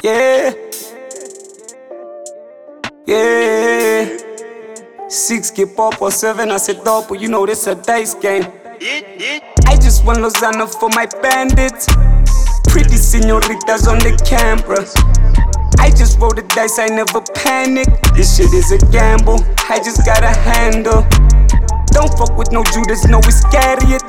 Yeah, yeah. 6 get pop or 7, I said double, you know this a dice game. I just want Lasagna for my bandits. Pretty senoritas on the camera. I just roll the dice, I never panic. This shit is a gamble, I just gotta handle. Don't fuck with no Judas, no Iscariot.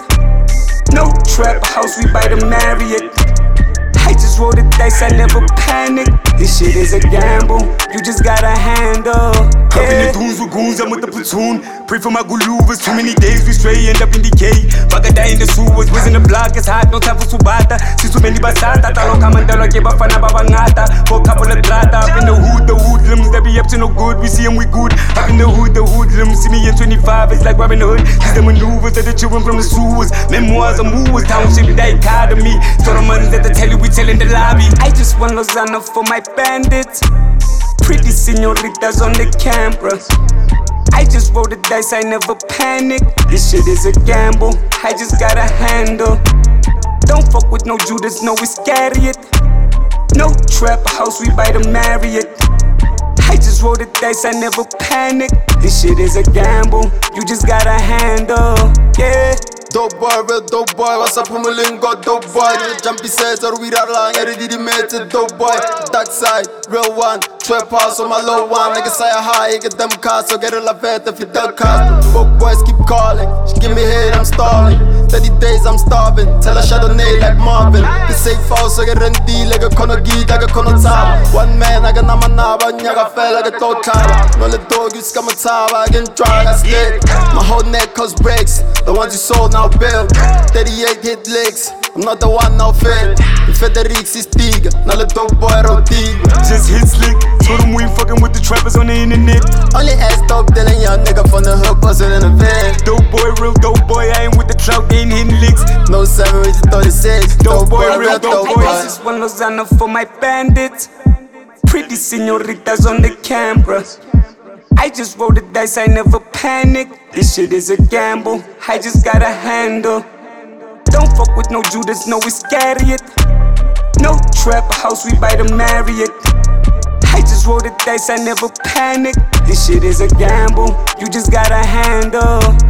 No trap house, we buy the Marriott. I just roll the dice, I never panic. This shit is a gamble, you just gotta handle. Up in the dunes with goons, I'm with the platoon. Pray for my guluvas, too many days we stray, end up in decay. Baka die in the sewers, whiz in the block, it's hot, no time for subata. See too many basata, talo kamandalo, ke bafana babangata. For a couple of drata, up in the hoodlums, that be up to no good, we see them, we good. Up in the hoodlums, see me in 25, it's like Robin Hood. These the maneuvers of the children from the sewers. Memoirs of movers, township dichotomy. So the money that they tell you, we tell in the lobby. I just want Lasagna for my bandits. Pretty senoritas on the camera. I just roll the dice, I never panic. This shit is a gamble, I just gotta handle. Don't fuck with no Judas, no Iscariot. No trap house, we buy the Marriott. I just roll the dice, I never panic. This shit is a gamble, you just gotta handle. Yeah. Dope boy, real dope boy, what's up, Humulingo, dope boy. Jumpy says, or we are long, ready to make it, dope boy. Dark side, real one, trap house on my low one. Niggas say high, get them cars, so get a la fête if you duck cars. Book boys keep calling, she give me head, I'm stalling. 30 days, I'm starving, tell her Chardonnay like Marvin. The safe house, so get rendi, like a kono geek, like a kono tab. One man, I got namanaba, nyaga fell like a dog car. No, the dog, you scam a tab, I get dry, I stick. My whole neck cause breaks, the ones you sold now build. 38 hit licks, I'm not the one now fit. Federic Sistiga, now the dope boy roti. Just hit slick, told them we ain't fucking with the trappers on the internet. Only ass dope, then a young nigga from the hood, bustin' in the van. Dope boy, real dope boy, I ain't with the clout, they ain't hitting licks. No 7 reach 36. Dope boy, real dope boy. I just want Lasagna for my bandits. Pretty senoritas on the camera. I just roll the dice, I never panic. This shit is a gamble, I just gotta handle. Don't fuck with no Judas, no Iscariot. No trap house, we buy the Marriott. I just roll the dice, I never panic. This shit is a gamble, you just gotta handle.